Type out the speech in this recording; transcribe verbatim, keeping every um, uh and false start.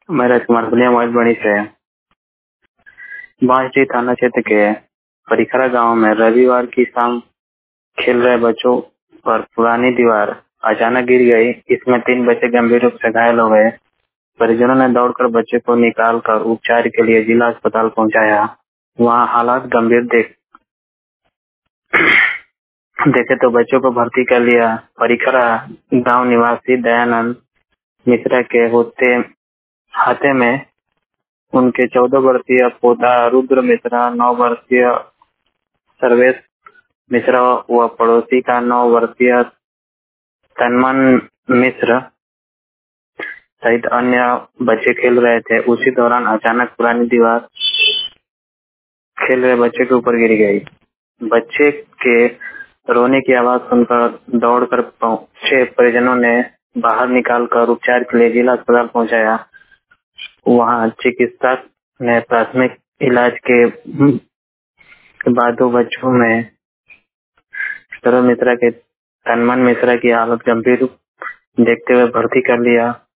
मैं राजकुमार पुलिया मोबाइल बड़ी से बांसडीह थाना क्षेत्र के परिखरा गांव में रविवार की शाम खेल रहे बच्चों पर पुरानी दीवार अचानक गिर गई। इसमें तीन बच्चे गंभीर रूप से घायल हो गए। परिजनों ने दौड़कर बच्चे को निकालकर उपचार के लिए जिला अस्पताल पहुंचाया। वहां हालात गंभीर देख देखे तो बच्चों को भर्ती कर लिया। परिखरा गांव निवासी दयानंद मिश्रा के होते हाथे में उनके चौदह वर्षीय पोता रुद्र मिश्रा, नौ वर्षीय सर्वेश मिश्रा व पड़ोसी का नौ वर्षीय तन्मन मिश्र सहित अन्य बच्चे खेल रहे थे। उसी दौरान अचानक पुरानी दीवार खेल रहे बच्चे के ऊपर गिर गई। बच्चे के रोने की आवाज सुनकर दौड़कर पहुंचे परिजनों ने बाहर निकालकर उपचार के लिए जिला अस्पताल पहुंचाया। वहां चिकित्सक ने प्राथमिक इलाज के बाद दो बच्चों में सर्व मिश्रा के तन्मन मिश्रा की हालत गंभीर देखते हुए भर्ती कर लिया।